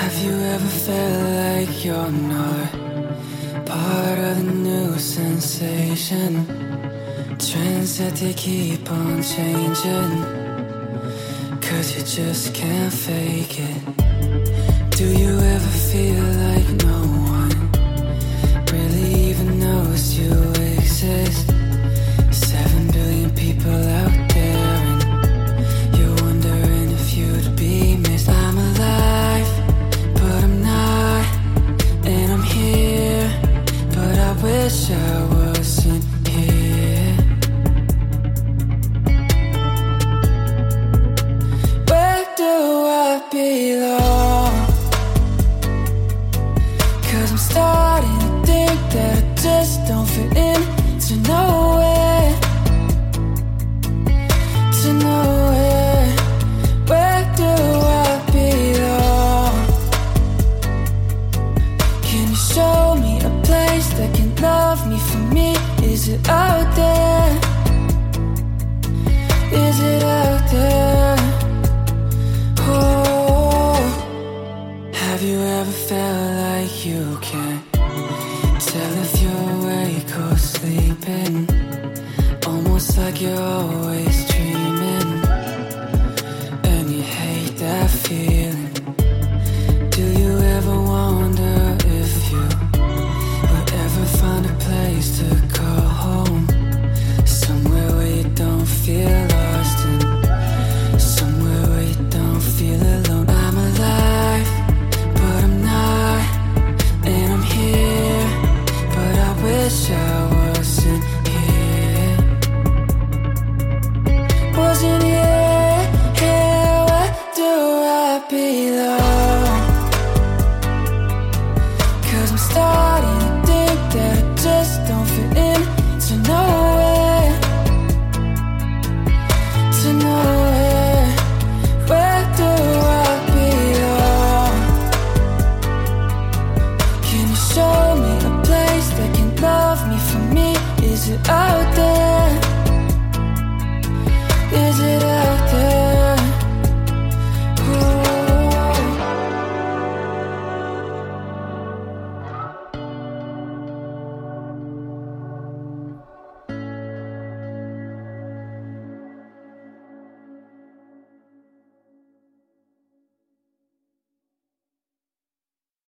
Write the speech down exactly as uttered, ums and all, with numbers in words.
Have you ever felt like you're not part of the new sensation? Trends that they keep on changing, 'cause you just can't fake it. Do you ever feel like no one really even knows you exist? Seven billion people out there, and you're wondering if you'd be missed. I'm alive, but I'm not, and I'm here, but I wish I wasn't here. Where do I belong?